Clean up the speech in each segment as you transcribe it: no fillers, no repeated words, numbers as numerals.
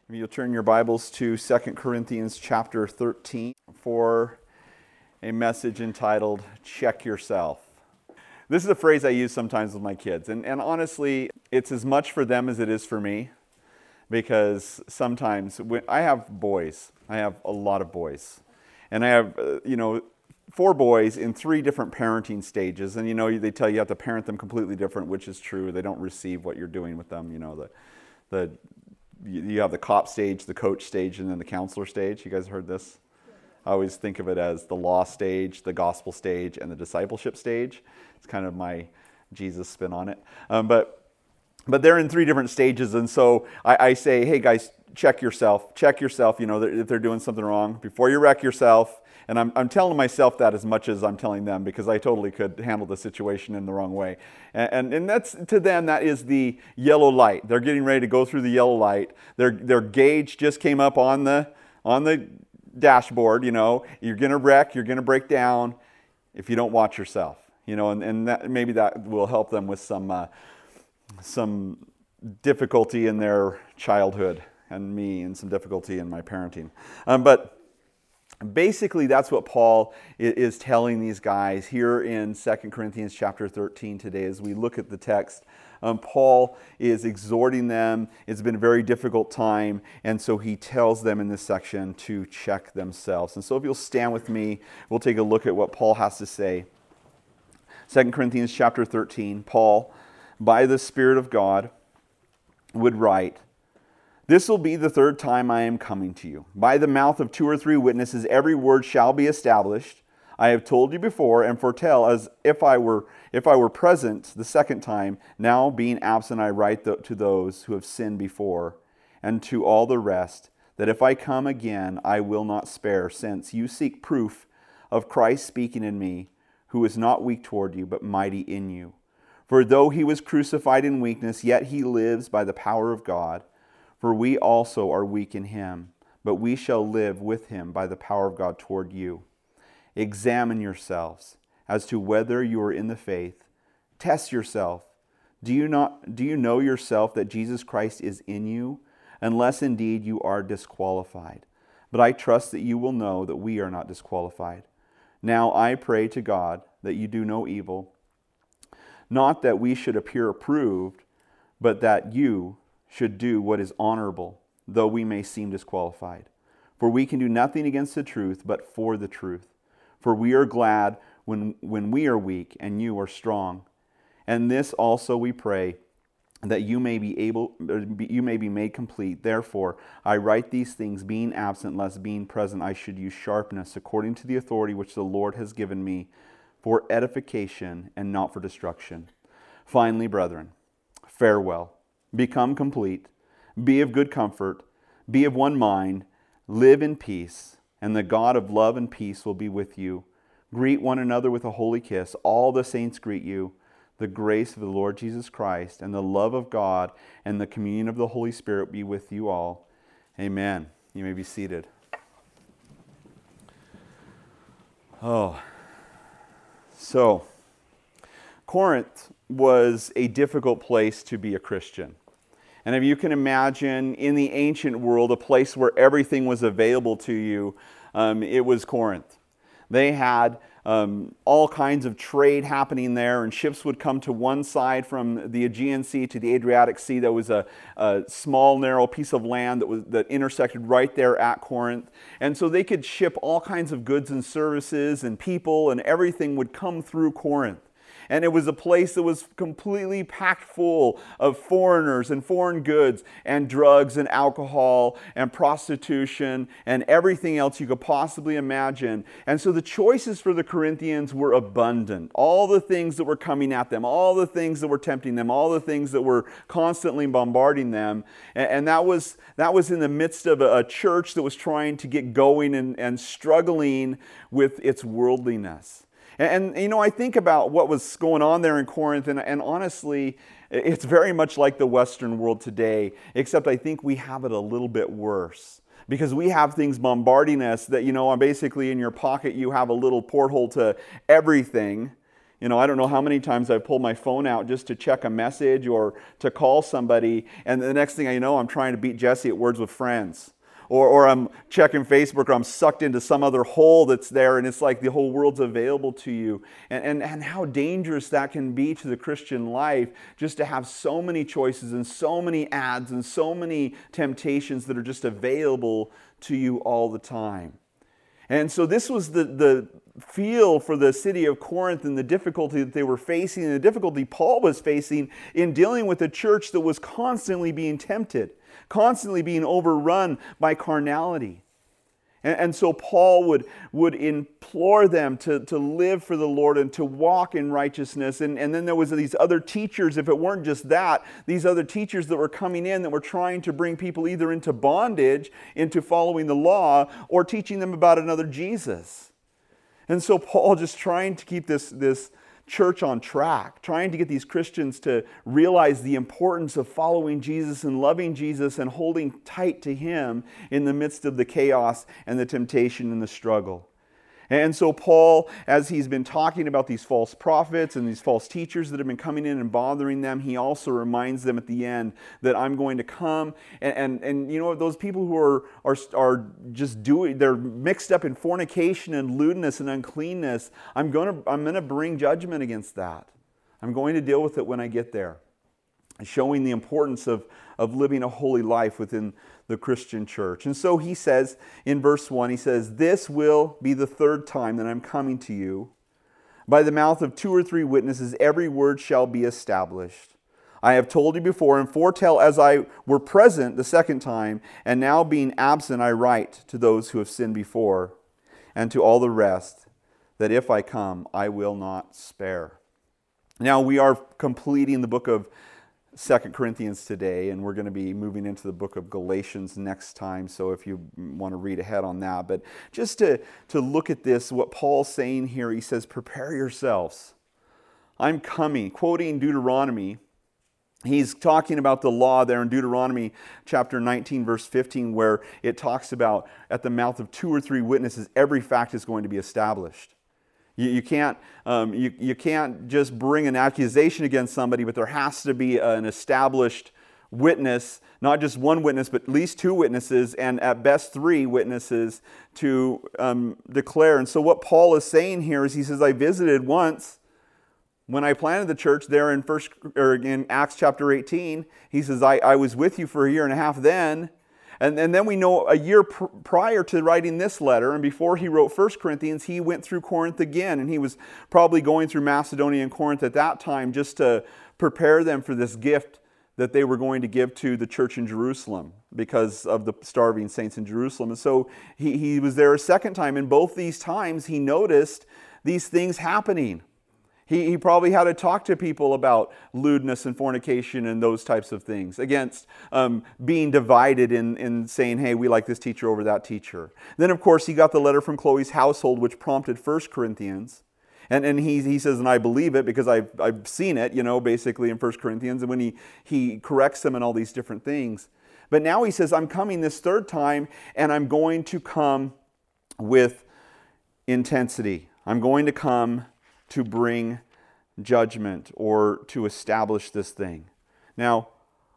If you'll turn your Bibles to 2 Corinthians chapter 13 for a message entitled, Check Yourself. This is a phrase I use sometimes with my kids, and honestly, it's as much for them as it is for me, because sometimes, I have boys, I have a lot of boys, and I have, 4 boys in 3 different parenting stages, and they tell you have to parent them completely different, which is true. They don't receive what you're doing with them, you have the cop stage, the coach stage, and then the counselor stage. You guys heard this? I always think of it as the law stage, the gospel stage, and the discipleship stage. It's kind of my Jesus spin on it. But they're in 3 different stages, and so I say, hey guys, check yourself, if they're doing something wrong before you wreck yourself. And I'm telling myself that as much as I'm telling them, because I totally could handle the situation in the wrong way. And that's, to them, that is the yellow light. They're getting ready to go through the yellow light. Their gauge just came up on the dashboard. You're going to wreck, you're going to break down if you don't watch yourself. And that, maybe that will help them with some difficulty in their childhood, and me, and some difficulty in my parenting. But basically, that's what Paul is telling these guys here in 2 Corinthians chapter 13 today as we look at the text. Paul is exhorting them. It's been a very difficult time, and so he tells them in this section to check themselves. And so if you'll stand with me, we'll take a look at what Paul has to say. 2 Corinthians chapter 13, Paul, by the Spirit of God, would write, "This will be the 3rd time I am coming to you. By the mouth of 2 or 3 witnesses, every word shall be established. I have told you before and foretell as if I were present the 2nd time. Now being absent, I write to those who have sinned before, and to all the rest, that if I come again, I will not spare, since you seek proof of Christ speaking in me, who is not weak toward you, but mighty in you. For though he was crucified in weakness, yet he lives by the power of God. For we also are weak in him, but we shall live with him by the power of God toward you. Examine yourselves as to whether you are in the faith. Test yourself. Do you know yourself that Jesus Christ is in you, unless indeed you are disqualified? But I trust that you will know that we are not disqualified. Now I pray to God that you do no evil, not that we should appear approved, but that you should do what is honorable, though we may seem disqualified. For we can do nothing against the truth, but for the truth. For we are glad when we are weak and you are strong. And this also we pray, that you may be made complete. Therefore, I write these things, being absent, lest being present I should use sharpness, according to the authority which the Lord has given me, for edification and not for destruction. Finally, brethren, farewell. Become complete, be of good comfort, be of one mind, live in peace, and the God of love and peace will be with you. Greet one another with a holy kiss. All the saints greet you. The grace of the Lord Jesus Christ and the love of God and the communion of the Holy Spirit be with you all. Amen. You may be seated. So, Corinth was a difficult place to be a Christian. And if you can imagine, in the ancient world, a place where everything was available to you, it was Corinth. They had all kinds of trade happening there, and ships would come to one side from the Aegean Sea to the Adriatic Sea. There was a small, narrow piece of land that intersected right there at Corinth. And so they could ship all kinds of goods and services and people, and everything would come through Corinth. And it was a place that was completely packed full of foreigners and foreign goods and drugs and alcohol and prostitution and everything else you could possibly imagine. And so the choices for the Corinthians were abundant. All the things that were coming at them, all the things that were tempting them, all the things that were constantly bombarding them. And that was in the midst of a church that was trying to get going and struggling with its worldliness. And I think about what was going on there in Corinth, and honestly, it's very much like the Western world today, except I think we have it a little bit worse. Because we have things bombarding us that, basically in your pocket you have a little porthole to everything. I don't know how many times I've pulled my phone out just to check a message or to call somebody, and the next thing I know, I'm trying to beat Jesse at Words with Friends. Or I'm checking Facebook, or I'm sucked into some other hole that's there, and it's like the whole world's available to you. And how dangerous that can be to the Christian life, just to have so many choices and so many ads and so many temptations that are just available to you all the time. And so this was the feel for the city of Corinth and the difficulty that they were facing, and the difficulty Paul was facing in dealing with a church that was constantly being tempted, constantly being overrun by carnality. And so Paul would implore them to live for the Lord and to walk in righteousness. And then there was these other teachers, if it weren't just that, these other teachers that were coming in that were trying to bring people either into bondage, into following the law, or teaching them about another Jesus. And so Paul just trying to keep this church on track, trying to get these Christians to realize the importance of following Jesus and loving Jesus and holding tight to Him in the midst of the chaos and the temptation and the struggle. And so Paul, as he's been talking about these false prophets and these false teachers that have been coming in and bothering them, he also reminds them at the end that I'm going to come and those people who are just they're mixed up in fornication and lewdness and uncleanness, I'm going to bring judgment against that. I'm going to deal with it when I get there. Showing the importance of living a holy life within the Christian church. And so he says in verse 1, he says, "This will be the third time that I'm coming to you. By the mouth of 2 or 3 witnesses, every word shall be established. I have told you before and foretell as I were present the second time, and now being absent I write to those who have sinned before, and to all the rest, that if I come, I will not spare." Now we are completing the book of 2 Corinthians today, and we're going to be moving into the book of Galatians next time, so if you want to read ahead on that. But just to look at this, what Paul's saying here, he says, prepare yourselves. I'm coming, quoting Deuteronomy. He's talking about the law there in Deuteronomy chapter 19, verse 15, where it talks about at the mouth of 2 or 3 witnesses, every fact is going to be established. You can't just bring an accusation against somebody, but there has to be an established witness, not just one witness, but at least 2 witnesses, and at best 3 witnesses to declare. And so what Paul is saying here is, he says, I visited once when I planted the church there in Acts chapter 18. He says, I was with you for a year and a half then. And then we know a year prior to writing this letter, and before he wrote 1 Corinthians, he went through Corinth again. And he was probably going through Macedonia and Corinth at that time just to prepare them for this gift that they were going to give to the church in Jerusalem because of the starving saints in Jerusalem. And so he was there a second time. And both these times he noticed these things happening. He probably had to talk to people about lewdness and fornication and those types of things, against being divided in saying, hey, we like this teacher over that teacher. Then, of course, he got the letter from Chloe's household, which prompted 1 Corinthians. And he says, and I believe it because I've seen it, basically in 1 Corinthians, and when he corrects them and all these different things. But now he says, I'm coming this third time, and I'm going to come with intensity. I'm going to come to bring judgment or to establish this thing. Now,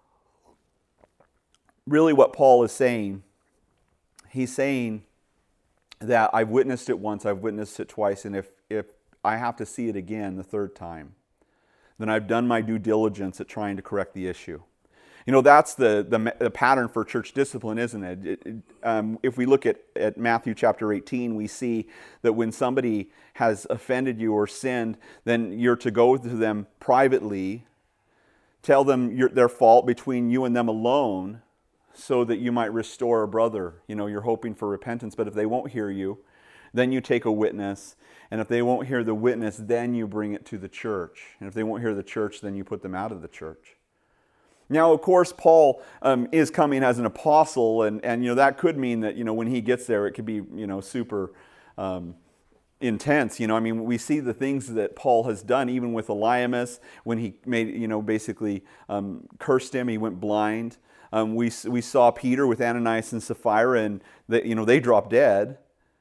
really what Paul is saying, he's saying that I've witnessed it once, I've witnessed it twice, and if I have to see it again the third time, then I've done my due diligence at trying to correct the issue. That's the pattern for church discipline, isn't it? If we look at Matthew chapter 18, we see that when somebody has offended you or sinned, then you're to go to them privately, tell them their fault between you and them alone, so that you might restore a brother. You're hoping for repentance, but if they won't hear you, then you take a witness. And if they won't hear the witness, then you bring it to the church. And if they won't hear the church, then you put them out of the church. Now, of course, Paul is coming as an apostle, and that could mean that when he gets there, it could be super intense. We see the things that Paul has done, even with Elymas, when he made basically cursed him, he went blind. We saw Peter with Ananias and Sapphira, and they dropped dead.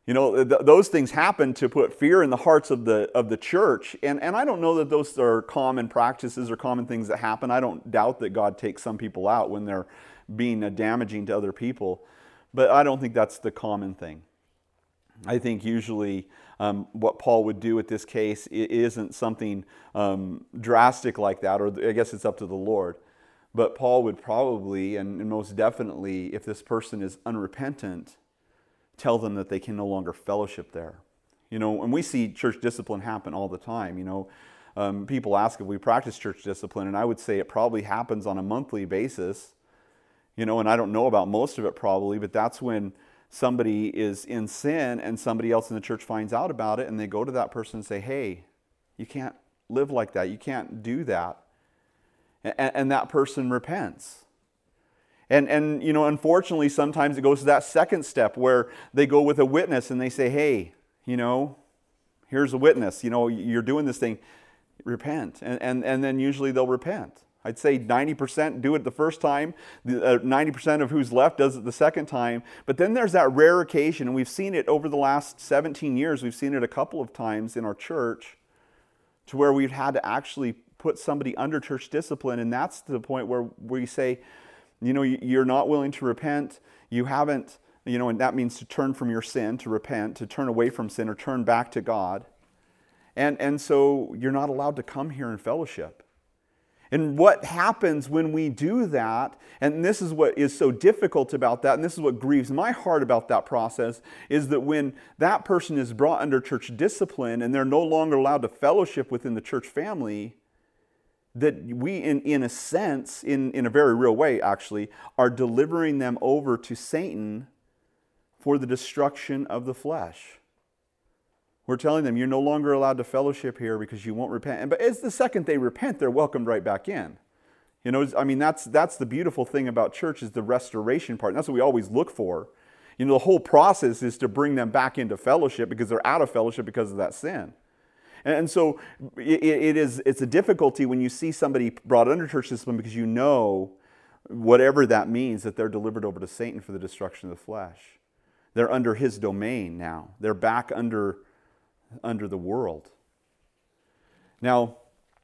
You know, those things happen to put fear in the hearts of the church. And I don't know that those are common practices or common things that happen. I don't doubt that God takes some people out when they're being damaging to other people. But I don't think that's the common thing. I think usually what Paul would do with this case isn't something drastic like that, or I guess it's up to the Lord. But Paul would probably, and most definitely, if this person is unrepentant, tell them that they can no longer fellowship there. You know, and we see church discipline happen all the time. You know, people ask if we practice church discipline, and I would say it probably happens on a monthly basis. You know, and I don't know about most of it probably, but that's when somebody is in sin and somebody else in the church finds out about it, and they go to that person and say, hey, you can't live like that. You can't do that. And that person repents. And you know, unfortunately, sometimes it goes to that second step where they go with a witness and they say, hey, you know, here's a witness. You know, you're doing this thing. Repent. And then usually they'll repent. I'd say 90% do it the first time. 90% of who's left does it the second time. But then there's that rare occasion, and we've seen it over the last 17 years. We've seen it a couple of times in our church to where we've had to actually put somebody under church discipline. And that's to the point where we say, you know, you're not willing to repent. You haven't, you know, and that means to turn from your sin, to repent, to turn away from sin or turn back to God. And so you're not allowed to come here in fellowship. And what happens when we do that, and this is what is so difficult about that, and this is what grieves my heart about that process, is that when that person is brought under church discipline and they're no longer allowed to fellowship within the church family, that we, in a sense, in a very real way actually, are delivering them over to Satan for the destruction of the flesh. We're telling them, you're no longer allowed to fellowship here because you won't repent. But as the second they repent, they're welcomed right back in. You know, I mean, that's the beautiful thing about church is the restoration part. And that's what we always look for. You know, the whole process is to bring them back into fellowship because they're out of fellowship because of that sin. And so it's a difficulty when you see somebody brought under church discipline because you know, whatever that means, that they're delivered over to Satan for the destruction of the flesh. They're under his domain now. They're back under the world. Now,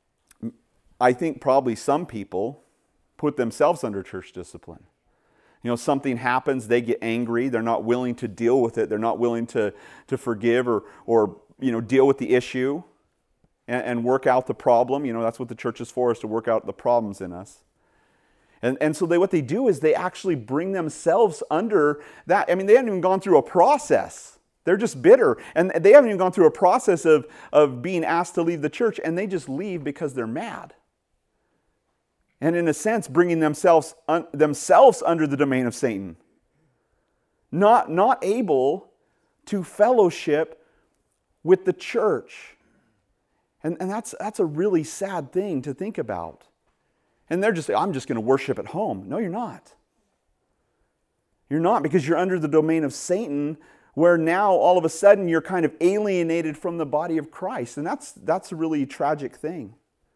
I think probably some people put themselves under church discipline. You know, something happens, they get angry, they're not willing to deal with it, they're not willing to forgive or you know, deal with the issue and work out the problem. You know, that's what the church is for, is to work out the problems in us. And so what they do is they actually bring themselves under that. I mean, they haven't even gone through a process. They're just bitter. And they haven't even gone through a process of being asked to leave the church, and they just leave because they're mad. And in a sense, bringing themselves under the domain of Satan. Not able to fellowship with the church. And that's a really sad thing to think about. And they're just saying, I'm just going to worship at home. No, you're not. You're not, because you're under the domain of Satan, where now all of a sudden you're kind of alienated from the body of Christ. And that's a really tragic thing.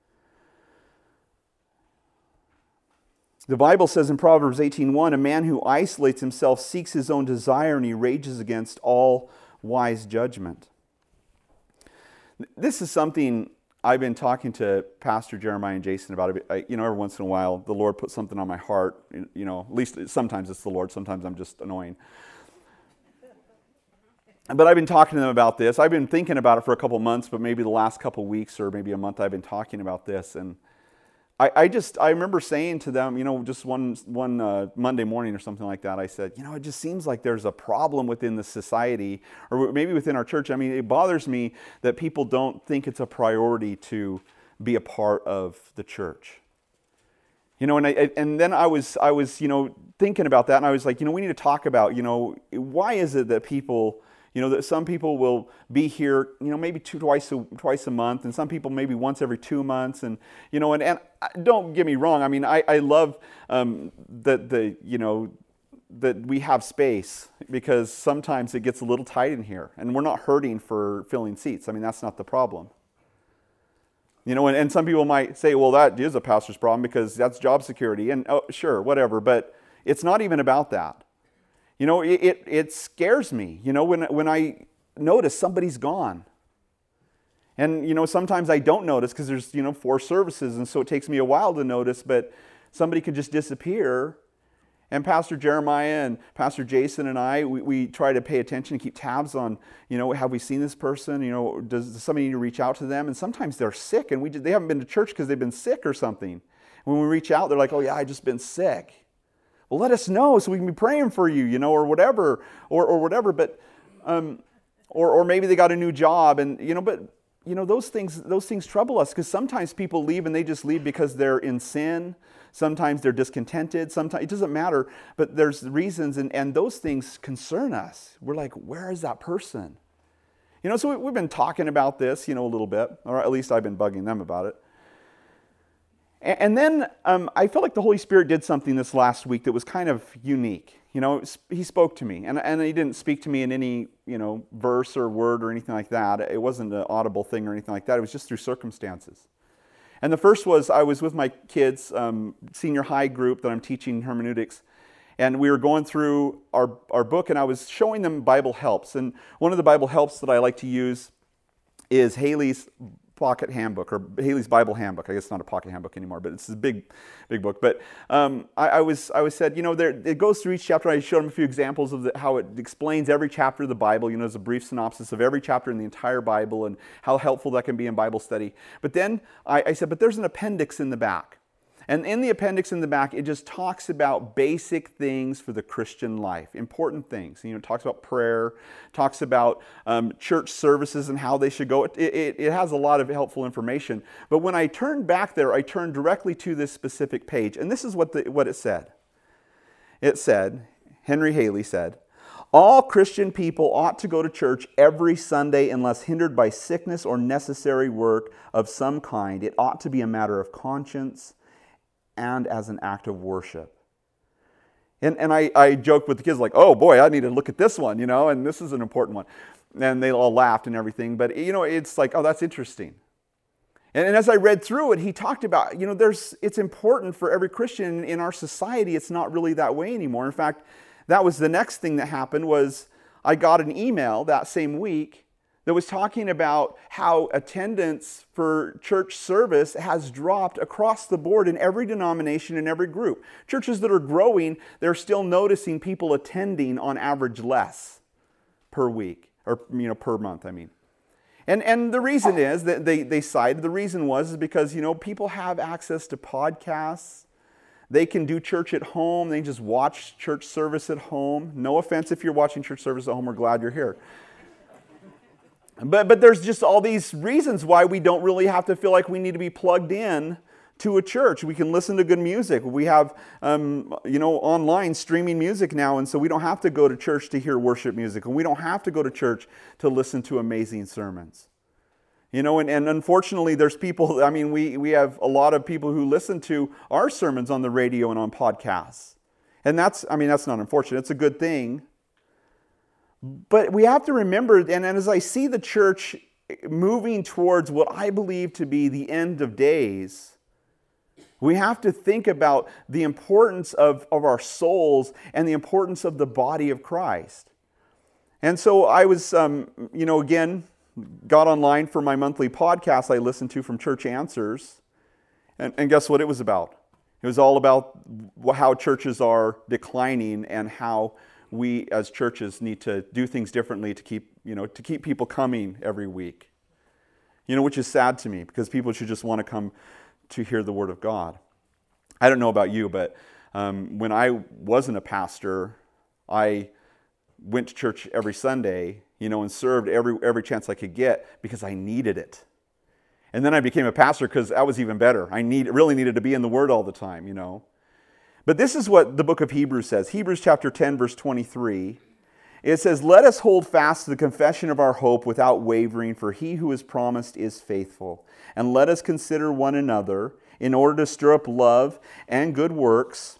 The Bible says in Proverbs 18:1, a man who isolates himself seeks his own desire, and he rages against all wise judgment. This is something I've been talking to Pastor Jeremiah and Jason about. You know, every once in a while, the Lord puts something on my heart. You know, at least sometimes it's the Lord, sometimes I'm just annoying. But I've been talking to them about this. I've been thinking about it for a couple months, but maybe the last couple weeks or maybe a month I've been talking about this. And I remember saying to them, you know, just one Monday morning or something like that, I said, you know, it just seems like there's a problem within the society, or maybe within our church. I mean, it bothers me that people don't think it's a priority to be a part of the church. You know, and then I was you know, thinking about that, and I was like, you know, we need to talk about, you know, why is it that people, you know, that some people will be here, you know, maybe twice a month, and some people maybe once every 2 months, and you know, and don't get me wrong. I mean, I love that you know, that we have space, because sometimes it gets a little tight in here, and we're not hurting for filling seats. I mean, that's not the problem. You know, and some people might say, well, that is a pastor's problem because that's job security, and oh, sure, whatever. But it's not even about that. You know, it scares me, you know, when I notice somebody's gone. And, you know, sometimes I don't notice because there's, you know, 4 services, and so it takes me a while to notice, but somebody could just disappear. And Pastor Jeremiah and Pastor Jason and I, we try to pay attention and keep tabs on, you know, have we seen this person? You know, does somebody need to reach out to them? And sometimes they're sick, and they haven't been to church because they've been sick or something. When we reach out, they're like, oh yeah, I just been sick. Well, let us know so we can be praying for you, you know, or whatever, or whatever. But, or maybe they got a new job, and you know, but you know, those things trouble us because sometimes people leave and they just leave because they're in sin. Sometimes they're discontented. Sometimes it doesn't matter, but there's reasons, and those things concern us. We're like, where is that person? You know, so we've been talking about this, you know, a little bit, or at least I've been bugging them about it. And then I felt like the Holy Spirit did something this last week that was kind of unique. You know, he spoke to me, and he didn't speak to me in any, you know, verse or word or anything like that. It wasn't an audible thing or anything like that. It was just through circumstances. And the first was I was with my kids' senior high group that I'm teaching hermeneutics, and we were going through our book, and I was showing them Bible helps. And one of the Bible helps that I like to use is Haley's Pocket Handbook, or Haley's Bible Handbook. I guess it's not a pocket handbook anymore, but it's a big book. But I was said, you know, it goes through each chapter. I showed them a few examples of how it explains every chapter of the Bible. You know, there's a brief synopsis of every chapter in the entire Bible and how helpful that can be in Bible study. But then I said, but there's an appendix in the back. And in the appendix in the back, it just talks about basic things for the Christian life, important things. You know, it talks about prayer, talks about church services and how they should go. It has a lot of helpful information. But when I turned back there, I turned directly to this specific page. And this is what it said. It said, Henry Haley said, all Christian people ought to go to church every Sunday unless hindered by sickness or necessary work of some kind. It ought to be a matter of conscience and as an act of worship. And I joked with the kids like, oh boy, I need to look at this one, you know, and this is an important one. And they all laughed and everything, but you know, it's like, oh, that's interesting. And as I read through it, he talked about, you know, it's important for every Christian in our society. It's not really that way anymore. In fact, that was the next thing that happened was I got an email that same week that was talking about how attendance for church service has dropped across the board in every denomination and every group. Churches that are growing, they're still noticing people attending on average less per week, or you know, per month, I mean. And the reason is that they cited, the reason was because, you know, people have access to podcasts. They can do church at home. They can just watch church service at home. No offense if you're watching church service at home, we're glad you're here. But there's just all these reasons why we don't really have to feel like we need to be plugged in to a church. We can listen to good music. We have, you know, online streaming music now, and so we don't have to go to church to hear worship music, and we don't have to go to church to listen to amazing sermons. You know, and unfortunately, there's people, I mean, we have a lot of people who listen to our sermons on the radio and on podcasts. And that's not unfortunate. It's a good thing. But we have to remember, and as I see the church moving towards what I believe to be the end of days, we have to think about the importance of our souls and the importance of the body of Christ. And so I was, you know, again, got online for my monthly podcast I listened to from Church Answers. And guess what it was about? It was all about how churches are declining and how we as churches need to do things differently to keep people coming every week. You know, which is sad to me because people should just want to come to hear the Word of God. I don't know about you, but when I wasn't a pastor, I went to church every Sunday, you know, and served every chance I could get because I needed it. And then I became a pastor because that was even better. I really needed to be in the Word all the time, you know. But this is what the book of Hebrews says. Hebrews chapter 10, verse 23. It says, let us hold fast to the confession of our hope without wavering, for he who is promised is faithful. And let us consider one another in order to stir up love and good works,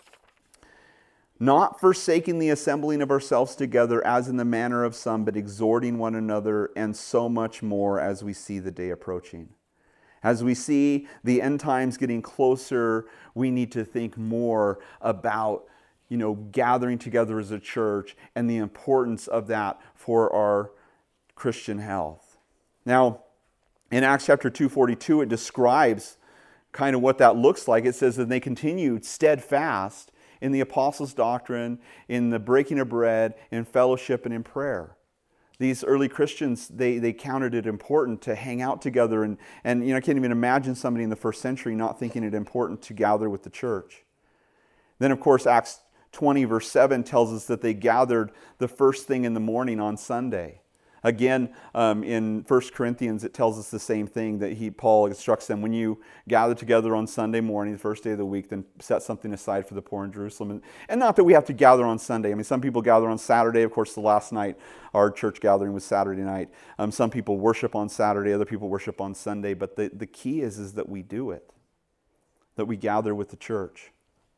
not forsaking the assembling of ourselves together as in the manner of some, but exhorting one another, and so much more as we see the day approaching. As we see the end times getting closer, we need to think more about, gathering together as a church and the importance of that for our Christian health. Now, in Acts chapter 2:42, it describes kind of what that looks like. It says that they continued steadfast in the apostles' doctrine, in the breaking of bread, in fellowship, and in prayer. These early Christians, they counted it important to hang out together. And I can't even imagine somebody in the first century not thinking it important to gather with the church. Then, of course, Acts 20 verse 7 tells us that they gathered the first thing in the morning on Sunday. Again, in 1 Corinthians, it tells us the same thing, that Paul instructs them, when you gather together on Sunday morning, the first day of the week, then set something aside for the poor in Jerusalem. And not that we have to gather on Sunday. I mean, some people gather on Saturday. Of course, the last night, our church gathering was Saturday night. Some people worship on Saturday, other people worship on Sunday. But the key is that we do it, that we gather with the church.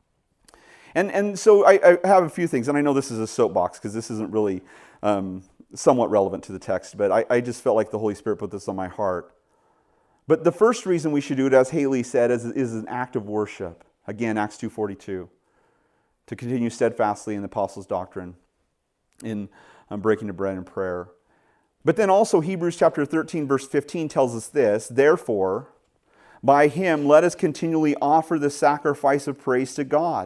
And so I have a few things, and I know this is a soapbox because this isn't really somewhat relevant to the text, but I just felt like the Holy Spirit put this on my heart. But the first reason we should do it, as Haley said, is an act of worship. Again, Acts 2:42, to continue steadfastly in the apostles' doctrine, in breaking of bread and prayer. But then also Hebrews chapter 13, verse 15 tells us this: therefore, by him let us continually offer the sacrifice of praise to God.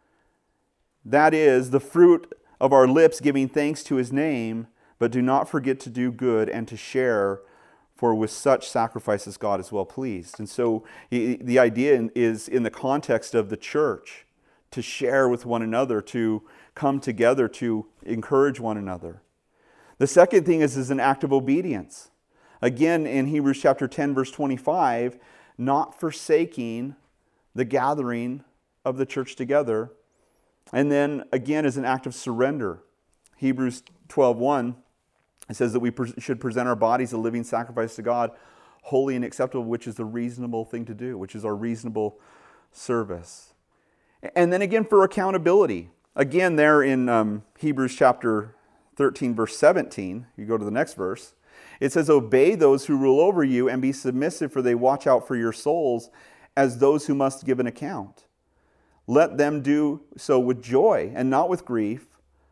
That is, the fruit of our lips giving thanks to his name, but do not forget to do good and to share, for with such sacrifices God is well pleased. And so the idea is in the context of the church, to share with one another, to come together, to encourage one another. The second thing is an act of obedience. Again, in Hebrews chapter 10, verse 25, not forsaking the gathering of the church together. And then again is an act of surrender. Hebrews 12:1, it says that we should present our bodies a living sacrifice to God, holy and acceptable, which is the reasonable thing to do, which is our reasonable service. And then again for accountability. Again there in Hebrews chapter 13, verse 17, you go to the next verse, it says, obey those who rule over you and be submissive, for they watch out for your souls as those who must give an account. Let them do so with joy and not with grief,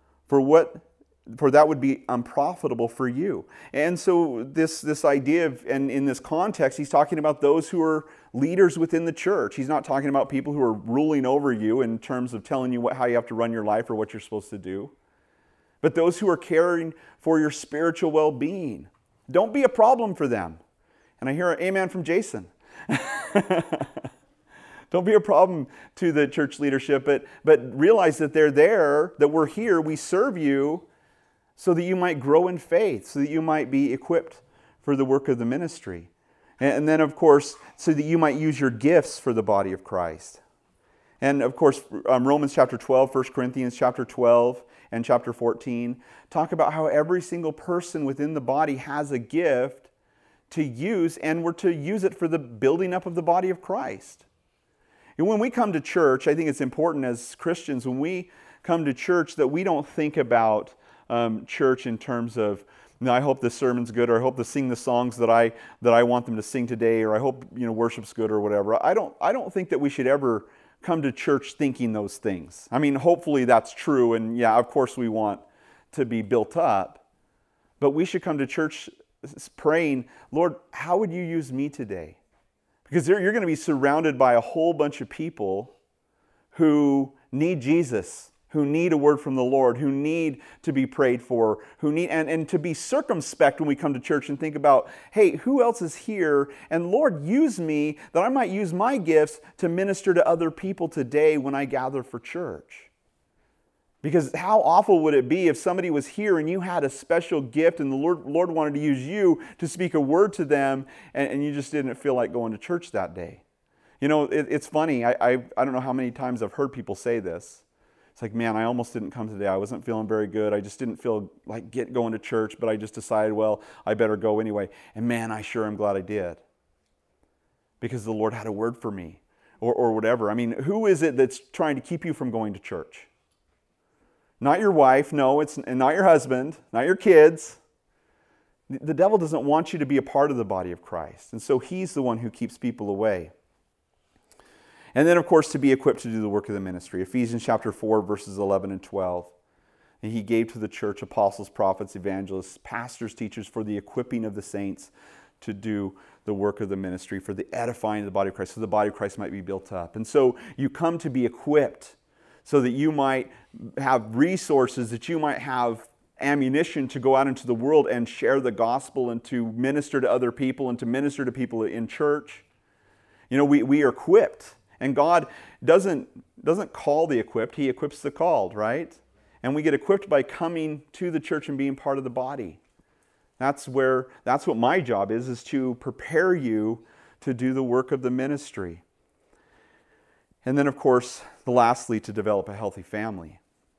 for that would be unprofitable for you. And so this idea of, and in this context, he's talking about those who are leaders within the church. He's not talking about people who are ruling over you in terms of telling you how you have to run your life or what you're supposed to do, but those who are caring for your spiritual well-being. Don't be a problem for them. And I hear an amen from Jason. Don't be a problem to the church leadership, but realize that they're there, that we're here, we serve you so that you might grow in faith, so that you might be equipped for the work of the ministry. And then, of course, so that you might use your gifts for the body of Christ. And, of course, Romans chapter 12, 1 Corinthians chapter 12, and chapter 14 talk about how every single person within the body has a gift to use, and we're to use it for the building up of the body of Christ. And when we come to church, I think it's important as Christians, when we come to church, that we don't think about church in terms of, I hope the sermon's good, or I hope they sing the songs that I want them to sing today, or I hope worship's good, or whatever. I don't think that we should ever come to church thinking those things. I mean, hopefully that's true, and yeah, of course we want to be built up, but we should come to church praying, Lord, how would you use me today? Because you're going to be surrounded by a whole bunch of people who need Jesus, who need a word from the Lord, who need to be prayed for, who need, and to be circumspect when we come to church and think about, hey, who else is here? And Lord, use me that I might use my gifts to minister to other people today when I gather for church. Because how awful would it be if somebody was here and you had a special gift and the Lord wanted to use you to speak a word to them and you just didn't feel like going to church that day? It's funny. I don't know how many times I've heard people say this. It's like, man, I almost didn't come today. I wasn't feeling very good. I just didn't feel like going to church, but I just decided, well, I better go anyway. And man, I sure am glad I did. Because the Lord had a word for me or whatever. I mean, who is it that's trying to keep you from going to church? Not your wife, no, it's not your husband, not your kids. The devil doesn't want you to be a part of the body of Christ. And so he's the one who keeps people away. And then, of course, to be equipped to do the work of the ministry. Ephesians chapter 4, verses 11 and 12. And he gave to the church apostles, prophets, evangelists, pastors, teachers for the equipping of the saints to do the work of the ministry, for the edifying of the body of Christ, so the body of Christ might be built up. And so you come to be equipped so that you might have resources, that you might have ammunition to go out into the world and share the gospel and to minister to other people and to minister to people in church. You know, we are equipped. And God doesn't call the equipped, He equips the called, right? And we get equipped by coming to the church and being part of the body. That's what my job is to prepare you to do the work of the ministry. And then, of course, lastly, to develop a healthy family.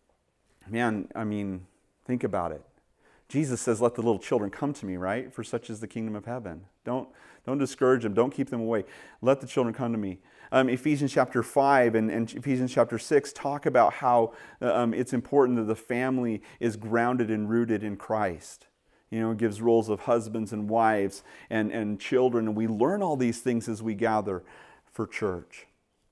Man, I mean, think about it. Jesus says, let the little children come to me, right? For such is the kingdom of heaven. Don't discourage them. Don't keep them away. Let the children come to me. Ephesians chapter 5 and Ephesians chapter 6 talk about how it's important that the family is grounded and rooted in Christ. You know, it gives roles of husbands and wives and children. And we learn all these things as we gather for church.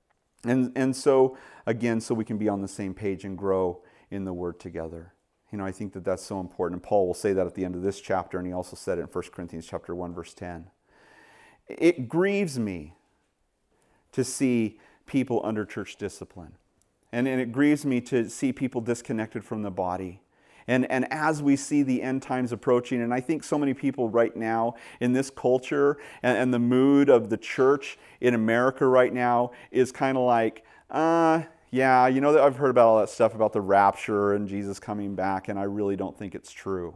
And so, again, so we can be on the same page and grow in the Word together. You know, I think that that's so important. And Paul will say that at the end of this chapter, and he also said it in 1 Corinthians chapter 1, verse 10. It grieves me to see people under church discipline. And it grieves me to see people disconnected from the body. And as we see the end times approaching, and I think so many people right now in this culture and the mood of the church in America right now is kind of like, yeah, you know, I've heard about all that stuff about the rapture and Jesus coming back, and I really don't think it's true.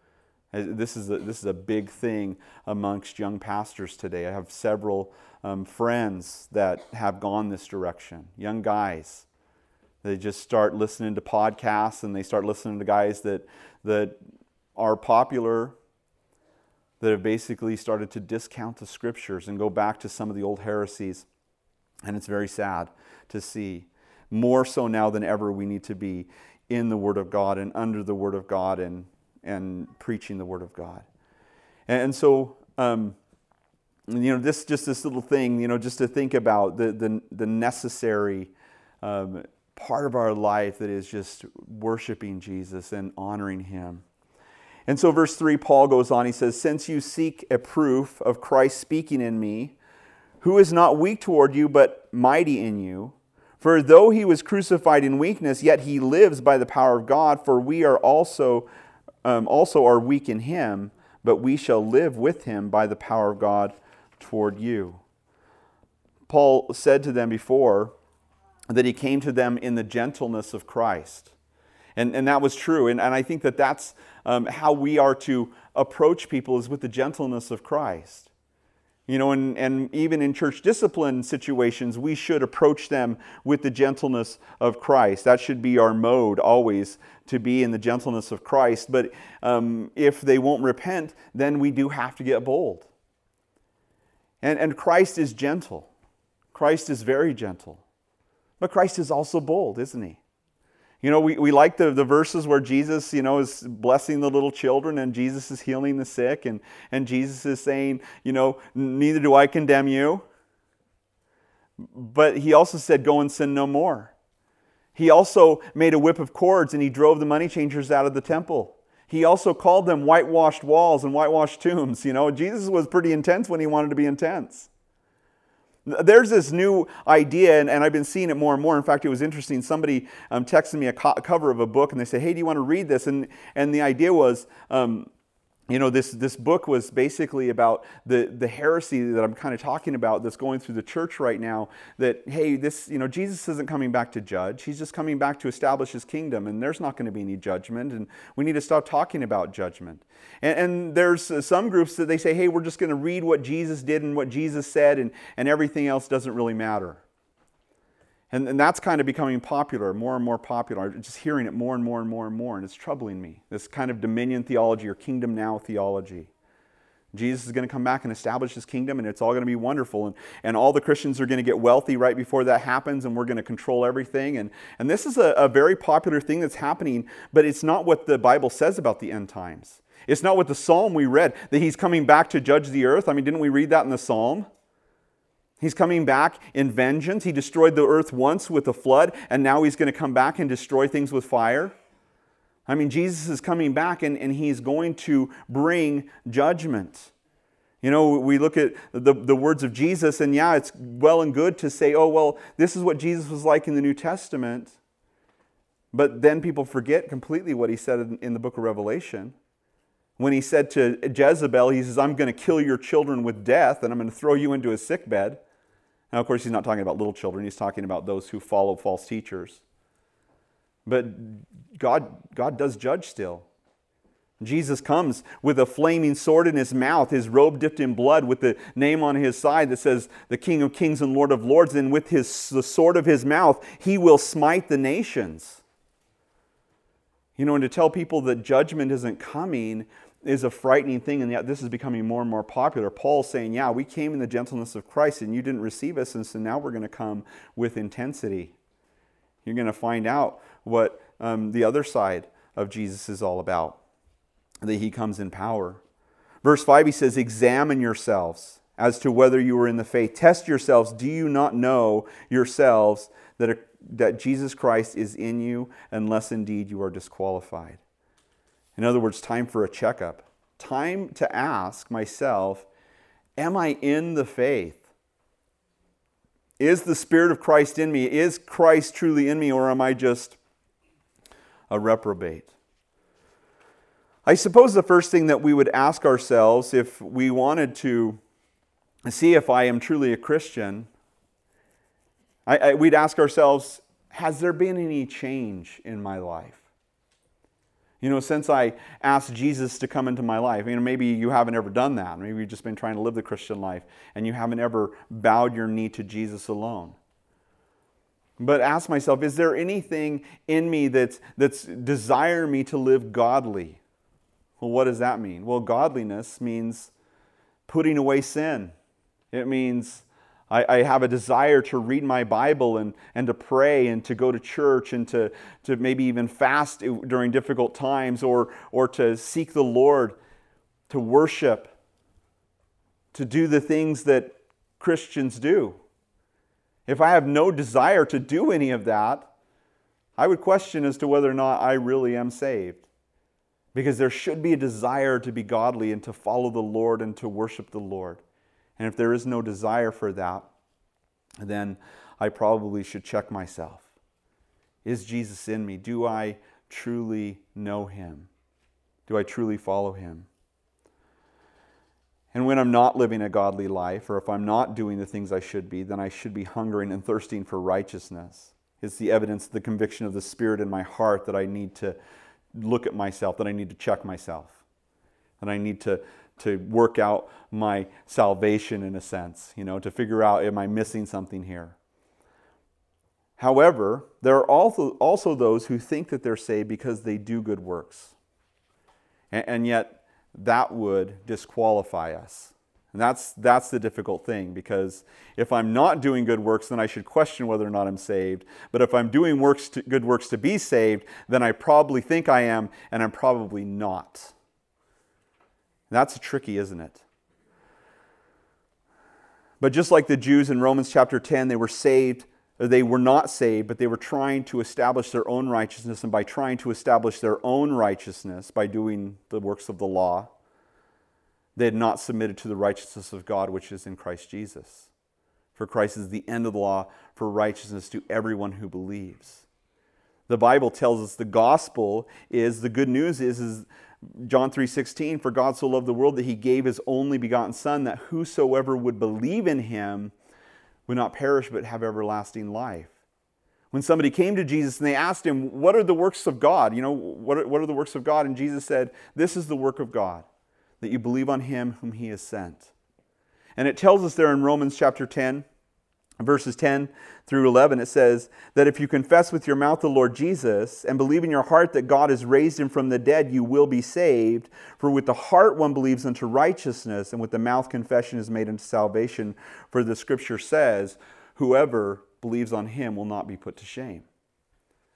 This is a big thing amongst young pastors today. I have several friends that have gone this direction, young guys. They just start listening to podcasts and they start listening to guys that are popular, that have basically started to discount the scriptures and go back to some of the old heresies. And it's very sad to see. More so now than ever, we need to be in the Word of God and under the Word of God and preaching the Word of God. And so, you know, this little thing, you know, just to think about the necessary part of our life that is just worshiping Jesus and honoring Him. And so verse 3, Paul goes on, he says, since you seek a proof of Christ speaking in me, who is not weak toward you, but mighty in you, for though He was crucified in weakness, yet He lives by the power of God, for we are also are weak in Him, but we shall live with Him by the power of God toward you. Paul said to them before that he came to them in the gentleness of Christ. And that was true. And I think that that's how we are to approach people, is with the gentleness of Christ. You know, and even in church discipline situations, we should approach them with the gentleness of Christ. That should be our mode always, to be in the gentleness of Christ. But if they won't repent, then we do have to get bold. And Christ is gentle. Christ is very gentle. But Christ is also bold, isn't He? You know, we like the verses where Jesus, you know, is blessing the little children and Jesus is healing the sick and Jesus is saying, you know, neither do I condemn you. But He also said, go and sin no more. He also made a whip of cords and He drove the money changers out of the temple. He also called them whitewashed walls and whitewashed tombs. You know, Jesus was pretty intense when He wanted to be intense. There's this new idea, and I've been seeing it more and more. In fact, it was interesting. Somebody texted me a cover of a book, and they said, hey, do you want to read this? And the idea was, you know, this book was basically about the heresy that I'm kind of talking about that's going through the church right now, that, hey, this, you know, Jesus isn't coming back to judge. He's just coming back to establish His kingdom, and there's not going to be any judgment, and we need to stop talking about judgment. And there's some groups that they say, hey, we're just going to read what Jesus did and what Jesus said, and everything else doesn't really matter. And that's kind of becoming popular, more and more popular. I'm just hearing it more and more and more and more, and it's troubling me. This kind of dominion theology or kingdom now theology. Jesus is going to come back and establish His kingdom, and it's all going to be wonderful. And all the Christians are going to get wealthy right before that happens, and we're going to control everything. And this is a very popular thing that's happening, but it's not what the Bible says about the end times. It's not what the Psalm we read, that He's coming back to judge the earth. I mean, didn't we read that in the Psalm? He's coming back in vengeance. He destroyed the earth once with a flood, and now he's going to come back and destroy things with fire. I mean, Jesus is coming back, and he's going to bring judgment. You know, we look at the words of Jesus, and yeah, it's well and good to say, oh, well, this is what Jesus was like in the New Testament. But then people forget completely what he said in the book of Revelation. When he said to Jezebel, he says, I'm going to kill your children with death, and I'm going to throw you into a sickbed. Now, of course, he's not talking about little children. He's talking about those who follow false teachers. But God does judge still. Jesus comes with a flaming sword in his mouth, his robe dipped in blood, with the name on his side that says, the King of Kings and Lord of Lords. And with the sword of his mouth, he will smite the nations. You know, and to tell people that judgment isn't coming is a frightening thing, and yet this is becoming more and more popular. Paul's saying, yeah, we came in the gentleness of Christ, and you didn't receive us, and so now we're going to come with intensity. You're going to find out what the other side of Jesus is all about, that he comes in power. Verse 5, he says, examine yourselves as to whether you are in the faith. Test yourselves. Do you not know yourselves that Jesus Christ is in you, unless indeed you are disqualified? In other words, time for a checkup. Time to ask myself, am I in the faith? Is the Spirit of Christ in me? Is Christ truly in me, or am I just a reprobate? I suppose the first thing that we would ask ourselves if we wanted to see if I am truly a Christian, we'd ask ourselves, has there been any change in my life? You know, since I asked Jesus to come into my life, you know, maybe you haven't ever done that. Maybe you've just been trying to live the Christian life and you haven't ever bowed your knee to Jesus alone. But ask myself, is there anything in me that's desire me to live godly? Well, what does that mean? Well, godliness means putting away sin. It means I have a desire to read my Bible and to pray and to go to church and to maybe even fast during difficult times or to seek the Lord, to worship, to do the things that Christians do. If I have no desire to do any of that, I would question as to whether or not I really am saved. Because there should be a desire to be godly and to follow the Lord and to worship the Lord. And if there is no desire for that, then I probably should check myself. Is Jesus in me? Do I truly know him? Do I truly follow him? And when I'm not living a godly life, or if I'm not doing the things I should be, then I should be hungering and thirsting for righteousness. It's the evidence, the conviction of the Spirit in my heart that I need to look at myself, that I need to check myself, that I need to work out my salvation in a sense, you know, to figure out, am I missing something here? However, there are also those who think that they're saved because they do good works. And yet, that would disqualify us. And that's the difficult thing, because if I'm not doing good works, then I should question whether or not I'm saved. But if I'm doing good works to be saved, then I probably think I am, and I'm probably not. That's tricky, isn't it? But just like the Jews in Romans chapter 10, they were saved, or they were not saved, but they were trying to establish their own righteousness, and by trying to establish their own righteousness by doing the works of the law, they had not submitted to the righteousness of God, which is in Christ Jesus. For Christ is the end of the law for righteousness to everyone who believes. The Bible tells us the gospel is, the good news is John 3:16, for God so loved the world that he gave his only begotten Son, that whosoever would believe in him would not perish but have everlasting life. When somebody came to Jesus and they asked him, what are the works of God? You know, what are the works of God? And Jesus said, this is the work of God, that you believe on him whom he has sent. And it tells us there in Romans chapter 10, verses 10 through 11, it says that if you confess with your mouth the Lord Jesus and believe in your heart that God has raised him from the dead, you will be saved. For with the heart one believes unto righteousness, and with the mouth confession is made unto salvation. For the scripture says, whoever believes on him will not be put to shame.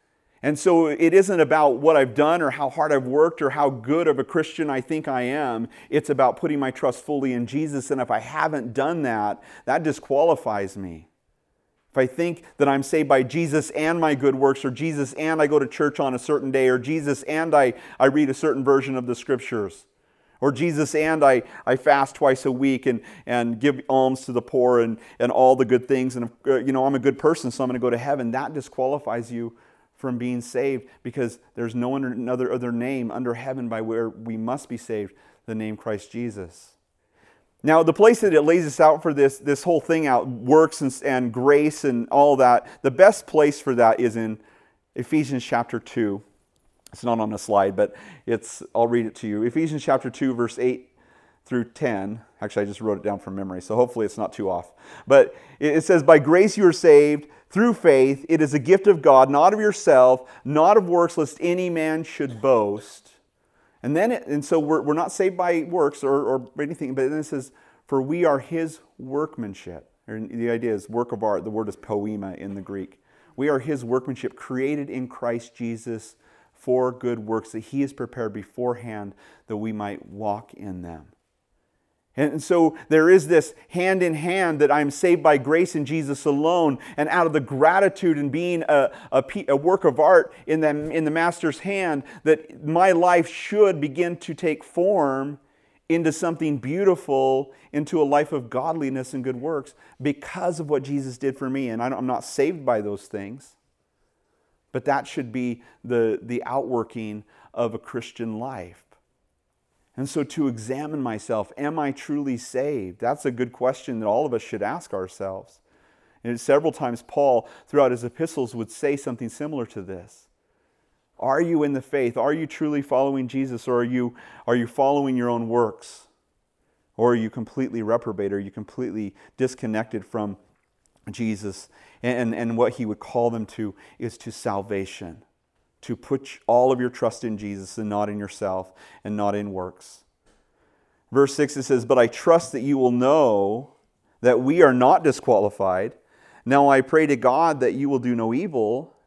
And so it isn't about what I've done or how hard I've worked or how good of a Christian I think I am. It's about putting my trust fully in Jesus. And if I haven't done that, that disqualifies me. If I think that I'm saved by Jesus and my good works, or Jesus and I go to church on a certain day, or Jesus and I read a certain version of the Scriptures, or Jesus and I fast twice a week and give alms to the poor and all the good things, and I'm a good person, so I'm going to go to heaven, that disqualifies you from being saved, because there's no other name under heaven by where we must be saved, the name Christ Jesus. Now, the place that it lays us out for this whole thing out, works and grace and all that, the best place for that is in Ephesians chapter 2. It's not on the slide, but I'll read it to you. Ephesians chapter 2, verse 8 through 10. Actually, I just wrote it down from memory, so hopefully it's not too off. But it says, "By grace you are saved through faith. It is a gift of God, not of yourself, not of works, lest any man should boast." And so we're not saved by works or anything, but then it says, "For we are His workmanship." And the idea is work of art. The word is poema in the Greek. We are His workmanship, created in Christ Jesus for good works that He has prepared beforehand that we might walk in them. And so there is this hand in hand that I'm saved by grace in Jesus alone, and out of the gratitude and being a work of art in the Master's hand, that my life should begin to take form into something beautiful, into a life of godliness and good works because of what Jesus did for me. And I'm not saved by those things, but that should be the outworking of a Christian life. And so to examine myself, am I truly saved? That's a good question that all of us should ask ourselves. And several times Paul, throughout his epistles, would say something similar to this. Are you in the faith? Are you truly following Jesus? Or are you following your own works? Or are you completely reprobate? Are you completely disconnected from Jesus? And what he would call them to is to salvation. To put all of your trust in Jesus and not in yourself and not in works. Verse 6, it says, "But I trust that you will know that we are not disqualified. Now I pray to God that you will do no evil,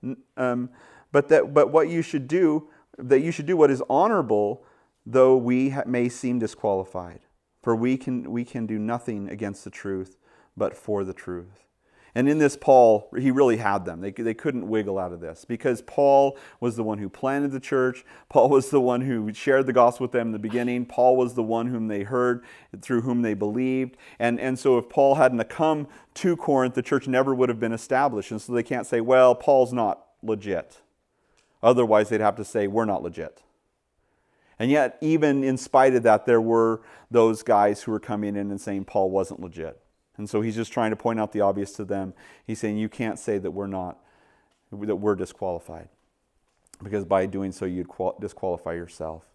but what you should do, that you should do what is honorable, though we may seem disqualified. For we can do nothing against the truth, but for the truth." And in this, Paul, he really had them. They couldn't wiggle out of this, because Paul was the one who planted the church. Paul was the one who shared the gospel with them in the beginning. Paul was the one whom they heard, through whom they believed. And so if Paul hadn't come to Corinth, the church never would have been established. And so they can't say, well, Paul's not legit. Otherwise, they'd have to say, we're not legit. And yet, even in spite of that, there were those guys who were coming in and saying Paul wasn't legit. And so he's just trying to point out the obvious to them. He's saying you can't say that we're disqualified, because by doing so you'd disqualify yourself.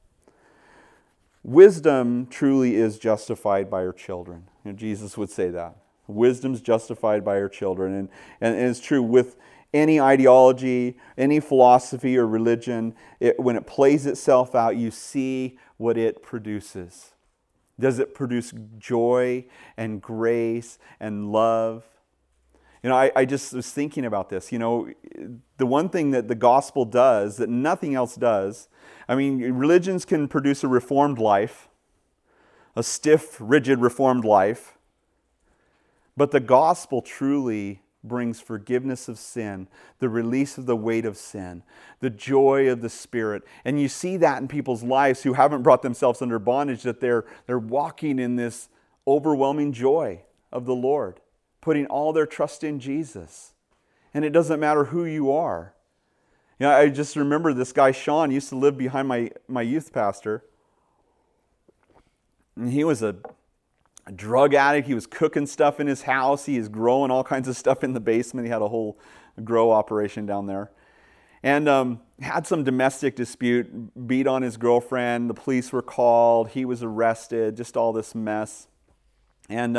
Wisdom truly is justified by her children. Jesus would say that. Wisdom's justified by her children. And it's true with any ideology, any philosophy or religion. When it plays itself out, you see what it produces. Does it produce joy and grace and love? I just was thinking about this. The one thing that the gospel does that nothing else does, religions can produce a reformed life, a stiff, rigid, reformed life. But the gospel truly brings forgiveness of sin, the release of the weight of sin, the joy of the Spirit. And you see that in people's lives who haven't brought themselves under bondage, that they're walking in this overwhelming joy of the Lord, putting all their trust in Jesus. And it doesn't matter who you are. I just remember this guy, Sean, used to live behind my youth pastor. And he was a drug addict. He was cooking stuff in his house. He is growing all kinds of stuff in the basement. He had a whole grow operation down there. And had some domestic dispute, beat on his girlfriend. The police were called. He was arrested. Just all this mess. And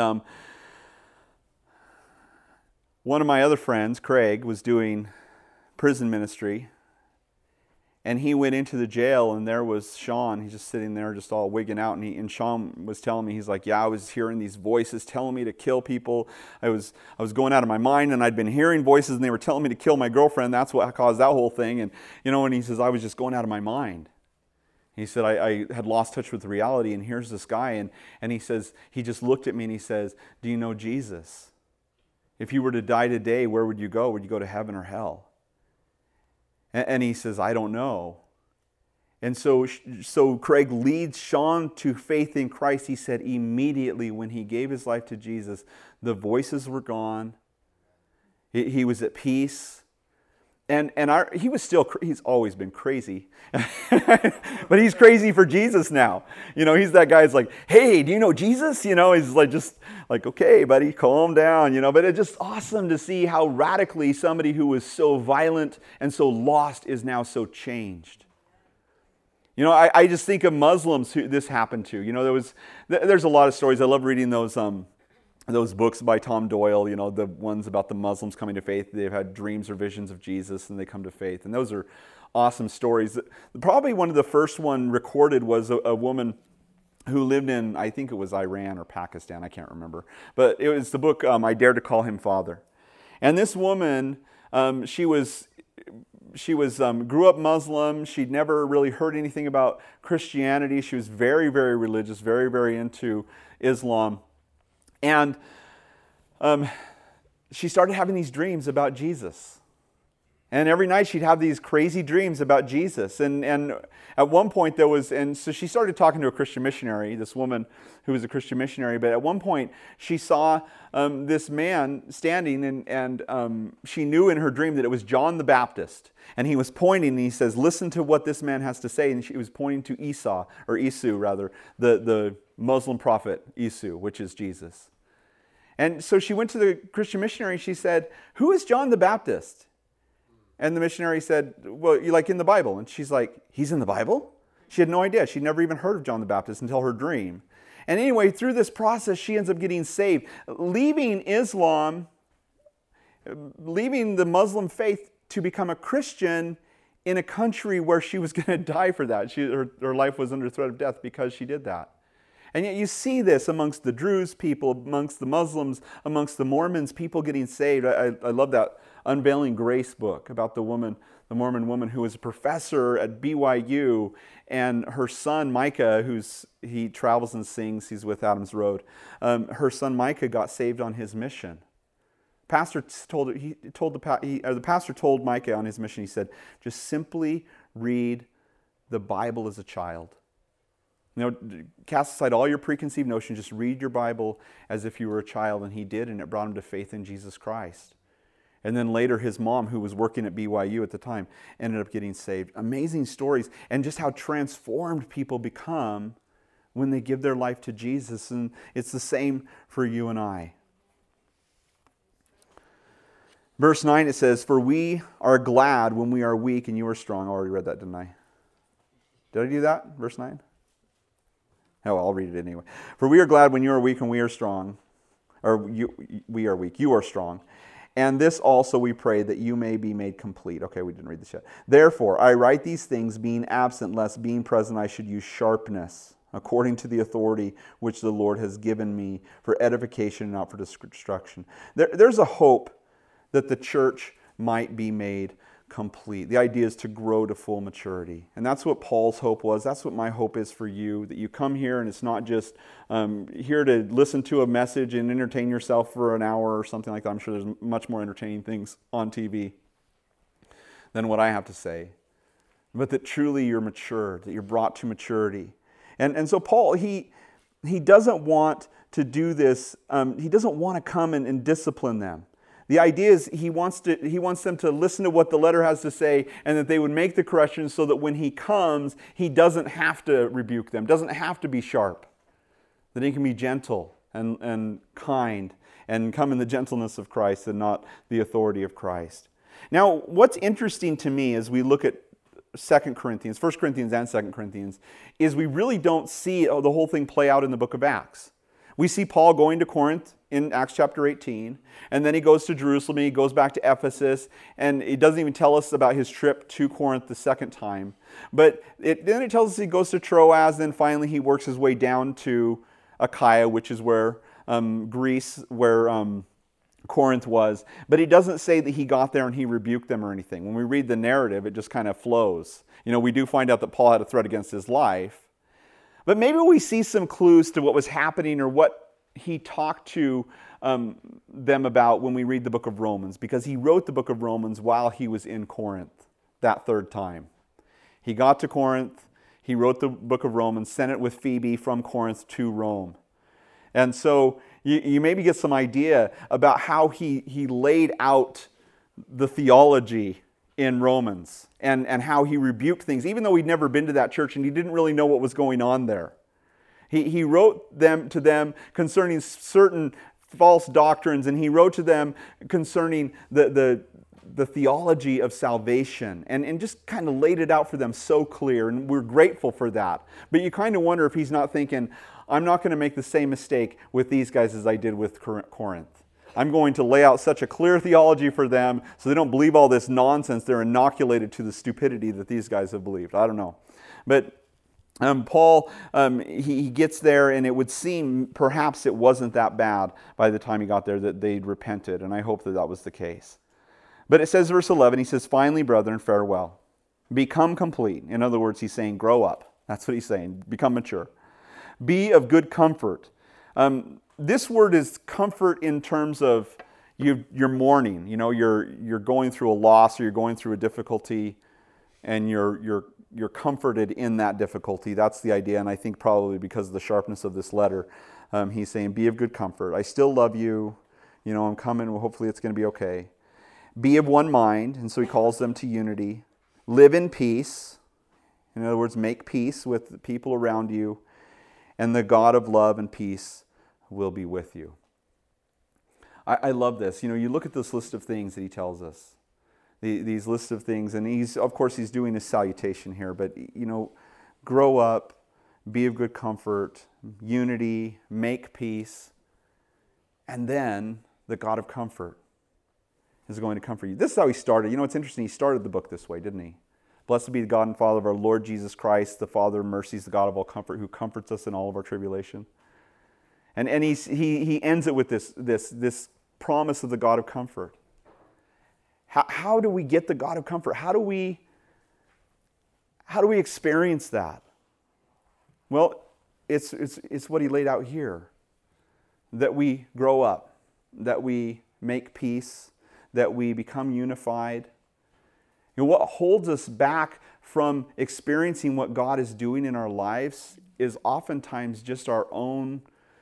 one of my other friends, Craig, was doing prison ministry. And he went into the jail, and there was Sean. He's just sitting there, just all wigging out. And Sean was telling me, he's like, yeah, I was hearing these voices telling me to kill people. I was going out of my mind, and I'd been hearing voices, and they were telling me to kill my girlfriend. That's what caused that whole thing. And and he says, I was just going out of my mind. He said, I had lost touch with reality, and here's this guy. And he says, he just looked at me, and he says, do you know Jesus? If you were to die today, where would you go? Would you go to heaven or hell? And he says, I don't know. And so Craig leads Sean to faith in Christ. He said immediately when he gave his life to Jesus, the voices were gone. He was at peace. He's always been crazy. But he's crazy for Jesus now. He's that guy who's like, hey, do you know Jesus? He's like, just like, okay, buddy, calm down, But it's just awesome to see how radically somebody who was so violent and so lost is now so changed. I just think of Muslims who this happened to. There's a lot of stories. I love reading those books by Tom Doyle, the ones about the Muslims coming to faith. They've had dreams or visions of Jesus and they come to faith. And those are awesome stories. Probably one of the first one recorded was a woman who lived in, I think it was Iran or Pakistan, I can't remember. But it was the book, I Dare to Call Him Father. And this woman, she grew up Muslim. She'd never really heard anything about Christianity. She was very, very religious, very, very into Islam. And she started having these dreams about Jesus. And every night she'd have these crazy dreams about Jesus. And at one point so she started talking to a Christian missionary, this woman who was a Christian missionary. But at one point she saw this man standing and she knew in her dream that it was John the Baptist. And he was pointing and he says, listen to what this man has to say. And she was pointing to Isu, the Muslim prophet Isu, which is Jesus. And so she went to the Christian missionary and she said, who is John the Baptist? And the missionary said, well, you like in the Bible? And she's like, he's in the Bible? She had no idea. She'd never even heard of John the Baptist until her dream. And anyway, through this process, she ends up getting saved, leaving Islam, leaving the Muslim faith to become a Christian in a country where she was going to die for that. Her life was under threat of death because she did that. And yet you see this amongst the Druze people, amongst the Muslims, amongst the Mormons, people getting saved. I love that Unveiling Grace book about the Mormon woman who was a professor at BYU, and her son Micah, he travels and sings, he's with Adams Road. Her son Micah got saved on his mission. The pastor told Micah on his mission, he said, just simply read the Bible as a child. Cast aside all your preconceived notions, just read your Bible as if you were a child. And he did, and it brought him to faith in Jesus Christ. And then later his mom, who was working at BYU at the time, ended up getting saved. Amazing stories, and just how transformed people become when they give their life to Jesus. And it's the same for you and I. Verse 9, it says, for we are glad when we are weak and you are strong. I already read that, didn't I? Did I do that? Verse 9? Oh, I'll read it anyway. For we are glad when you are weak and we are strong. We are weak, you are strong. And this also we pray that you may be made complete. Okay, we didn't read this yet. Therefore, I write these things being absent, lest being present I should use sharpness, according to the authority which the Lord has given me for edification and not for destruction. There's a hope that the church might be made complete. The idea is to grow to full maturity. And that's what Paul's hope was. That's what my hope is for you, that you come here and it's not just here to listen to a message and entertain yourself for an hour or something like that. I'm sure there's much more entertaining things on TV than what I have to say. But that truly you're matured, that you're brought to maturity. And so Paul, he doesn't want to do this. He doesn't want to come and discipline them. The idea is he wants them to listen to what the letter has to say and that they would make the corrections so that when he comes, he doesn't have to rebuke them, doesn't have to be sharp. That he can be gentle and kind and come in the gentleness of Christ and not the authority of Christ. Now, what's interesting to me as we look at 2 Corinthians, 1 Corinthians and 2 Corinthians, is we really don't see the whole thing play out in the book of Acts. We see Paul going to Corinth in Acts chapter 18, and then he goes to Jerusalem, and he goes back to Ephesus, and it doesn't even tell us about his trip to Corinth the second time. But then it tells us he goes to Troas, then finally he works his way down to Achaia, which is where Greece, where Corinth was. But he doesn't say that he got there and he rebuked them or anything. When we read the narrative, it just kind of flows. We do find out that Paul had a threat against his life. But maybe we see some clues to what was happening or what he talked to them about when we read the book of Romans, because he wrote the book of Romans while he was in Corinth that third time. He got to Corinth, he wrote the book of Romans, sent it with Phoebe from Corinth to Rome. And so you maybe get some idea about how he laid out the theology in Romans and how he rebuked things, even though he'd never been to that church and he didn't really know what was going on there. He wrote to them concerning certain false doctrines, and he wrote to them concerning the theology of salvation, and just kind of laid it out for them so clear, and we're grateful for that. But you kind of wonder if he's not thinking, I'm not going to make the same mistake with these guys as I did with Corinth. I'm going to lay out such a clear theology for them so they don't believe all this nonsense. They're inoculated to the stupidity that these guys have believed. I don't know. But Paul, he gets there, and it would seem perhaps it wasn't that bad by the time he got there that they'd repented, and I hope that was the case. But it says, verse 11, he says, finally, brethren, farewell. Become complete. In other words, he's saying, grow up. That's what he's saying. Become mature. Be of good comfort. This word is comfort in terms of you're mourning. You're going through a loss, or you're going through a difficulty, and you're comforted in that difficulty. That's the idea, and I think probably because of the sharpness of this letter, he's saying, be of good comfort. I still love you. I'm coming. Well, hopefully it's going to be okay. Be of one mind, and so he calls them to unity. Live in peace. In other words, make peace with the people around you, and the God of love and peace will be with you. I love this. You look at this list of things that he tells us. These lists of things, and he's doing a salutation here, but grow up, be of good comfort, unity, make peace, and then the God of comfort is going to comfort you. This is how he started. It's interesting, he started the book this way, didn't he? Blessed be the God and Father of our Lord Jesus Christ, the Father of mercies, the God of all comfort, who comforts us in all of our tribulation. And he ends it with this promise of the God of comfort. How do we get the God of comfort? How do we experience that? Well, it's what he laid out here. That we grow up, that we make peace, that we become unified. What holds us back from experiencing what God is doing in our lives is oftentimes just our own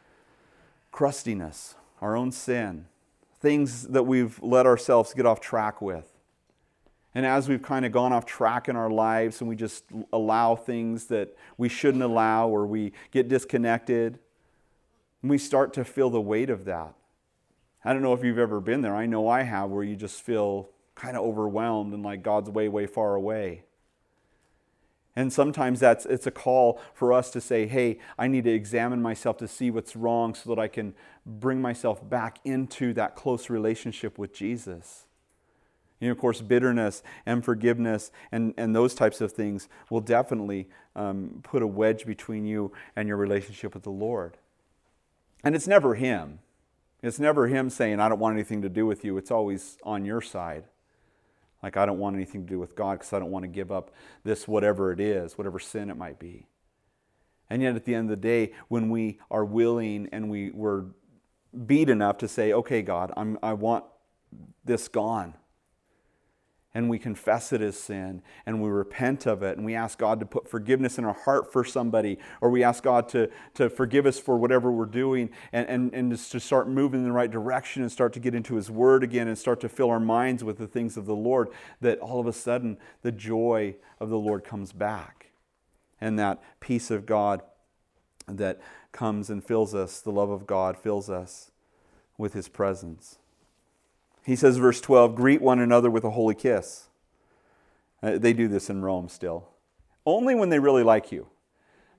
crustiness, our own sin. Things that we've let ourselves get off track with. And as we've kind of gone off track in our lives and we just allow things that we shouldn't allow, or we get disconnected, we start to feel the weight of that. I don't know if you've ever been there. I know I have, where you just feel kind of overwhelmed and like God's way, way far away. And sometimes it's a call for us to say, hey, I need to examine myself to see what's wrong so that I can bring myself back into that close relationship with Jesus. Of course, bitterness and forgiveness and those types of things will definitely put a wedge between you and your relationship with the Lord. And it's never him. It's never him saying, I don't want anything to do with you. It's always on your side. Like, I don't want anything to do with God because I don't want to give up this whatever it is, whatever sin it might be. And yet at the end of the day, when we are willing and we're beat enough to say, okay, God, I want this gone. And we confess it as sin, and we repent of it, and we ask God to put forgiveness in our heart for somebody, or we ask God to forgive us for whatever we're doing, and just to start moving in the right direction and start to get into His Word again and start to fill our minds with the things of the Lord, that all of a sudden the joy of the Lord comes back. And that peace of God that comes and fills us, the love of God fills us with His presence. He says, verse 12, greet one another with a holy kiss. They do this in Rome still. Only when they really like you.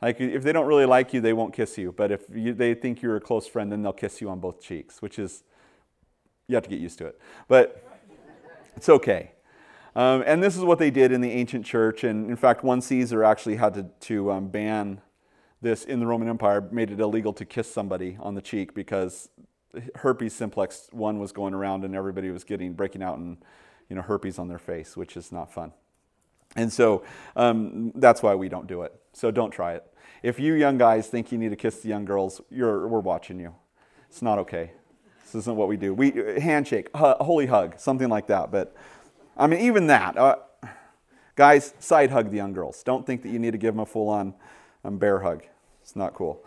Like, if they don't really like you, they won't kiss you. But if they think you're a close friend, then they'll kiss you on both cheeks, which is, you have to get used to it. But it's okay. And this is what they did in the ancient church. And in fact, one Caesar actually had to ban this in the Roman Empire, made it illegal to kiss somebody on the cheek because herpes simplex 1 was going around and everybody was breaking out in herpes on their face, which is not fun. And so that's why we don't do it. So don't try it. If you young guys think you need to kiss the young girls, we're watching you. It's not okay. This isn't what we do. We handshake, holy hug, something like that. But I mean, even that, guys, side hug the young girls. Don't think that you need to give them a full-on bear hug. It's not cool.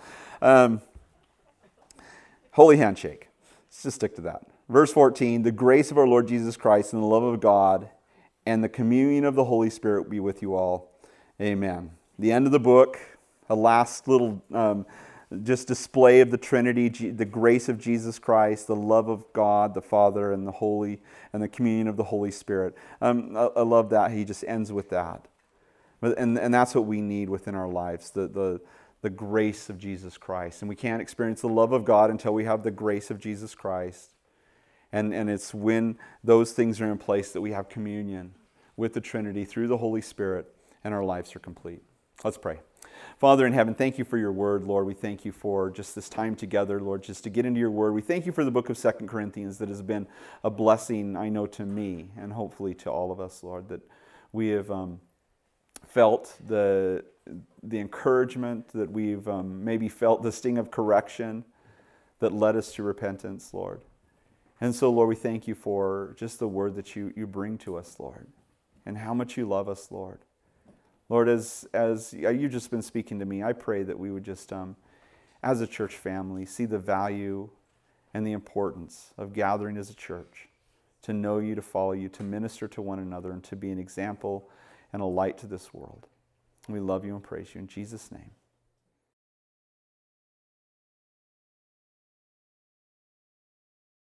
Holy handshake. Let's just stick to that. Verse 14, the grace of our Lord Jesus Christ and the love of God and the communion of the Holy Spirit be with you all. Amen. The end of the book, a last little just display of the Trinity, the grace of Jesus Christ, the love of God, the Father, and the communion of the Holy Spirit. I love that. He just ends with that. And that's what we need within our lives, the grace of Jesus Christ. And we can't experience the love of God until we have the grace of Jesus Christ. And it's when those things are in place that we have communion with the Trinity through the Holy Spirit, and our lives are complete. Let's pray. Father in heaven, thank you for your word, Lord. We thank you for just this time together, Lord, just to get into your word. We thank you for the book of 2 Corinthians that has been a blessing, I know, to me and hopefully to all of us, Lord, that we have felt the encouragement, that we've maybe felt the sting of correction that led us to repentance, Lord. And so, Lord, we thank you for just the word that you bring to us, Lord, and how much you love us, Lord. Lord, as you've just been speaking to me, I pray that we would just, as a church family, see the value and the importance of gathering as a church, to know you, to follow you, to minister to one another, and to be an example and a light to this world. We love you and praise you in Jesus' name.